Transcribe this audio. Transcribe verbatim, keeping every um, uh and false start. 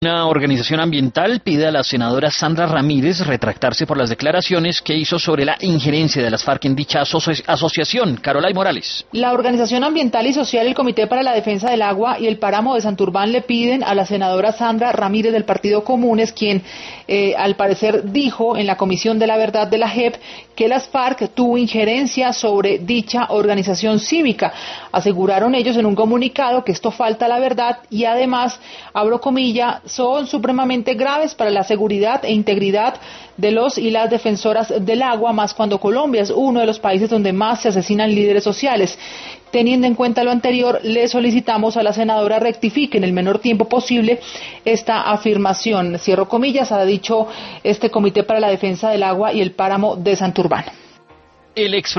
Una organización ambiental pide a la senadora Sandra Ramírez retractarse por las declaraciones que hizo sobre la injerencia de las FARC en dicha aso asociación. Carolay Morales. La organización ambiental y social, el Comité para la Defensa del Agua y el Páramo de Santurbán le piden a la senadora Sandra Ramírez del Partido Comunes, quien eh, al parecer dijo en la Comisión de la Verdad de la J E P que las FARC tuvo injerencia sobre dicha organización cívica. Aseguraron ellos en un comunicado que esto falta a la verdad y además, abro comilla, son supremamente graves para la seguridad e integridad de los y las defensoras del agua, más cuando Colombia es uno de los países donde más se asesinan líderes sociales. Teniendo en cuenta lo anterior, le solicitamos a la senadora rectifique en el menor tiempo posible esta afirmación. Cierro comillas, ha dicho este Comité para la Defensa del Agua y el Páramo de Santurbán. El ex